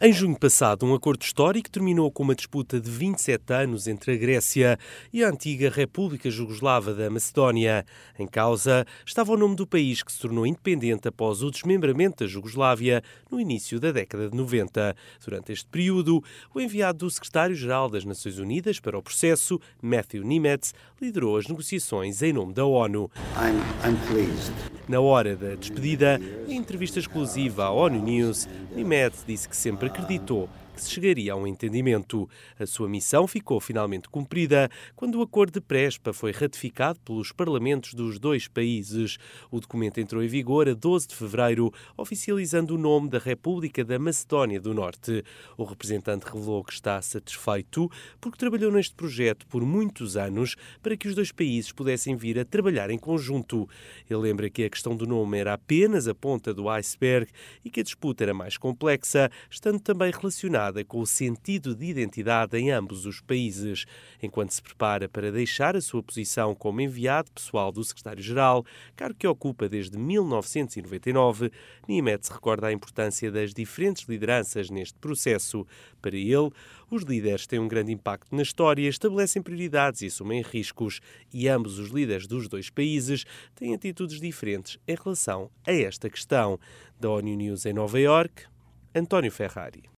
Em junho passado, um acordo histórico terminou com uma disputa de 27 anos entre a Grécia e a antiga República Jugoslava da Macedónia. Em causa estava o nome do país que se tornou independente após o desmembramento da Jugoslávia no início da década de 90. Durante este período, o enviado do secretário-geral das Nações Unidas para o processo, Matthew Nimitz, liderou as negociações em nome da ONU. I'm pleased. Na hora da despedida, em entrevista exclusiva à ONU News, Nimitz disse que sempre acreditou que se chegaria a um entendimento. A sua missão ficou finalmente cumprida quando o acordo de Prespa foi ratificado pelos parlamentos dos dois países. O documento entrou em vigor a 12 de fevereiro, oficializando o nome da República da Macedónia do Norte. O representante revelou que está satisfeito porque trabalhou neste projeto por muitos anos para que os dois países pudessem vir a trabalhar em conjunto. Ele lembra que a questão do nome era apenas a ponta do iceberg e que a disputa era mais complexa, estando também relacionada com o sentido de identidade em ambos os países. Enquanto se prepara para deixar a sua posição como enviado pessoal do secretário-geral, cargo que ocupa desde 1999, Nimitz recorda a importância das diferentes lideranças neste processo. Para ele, os líderes têm um grande impacto na história, estabelecem prioridades e assumem riscos, e ambos os líderes dos dois países têm atitudes diferentes em relação a esta questão. Da ONU News em Nova Iorque, António Ferrari.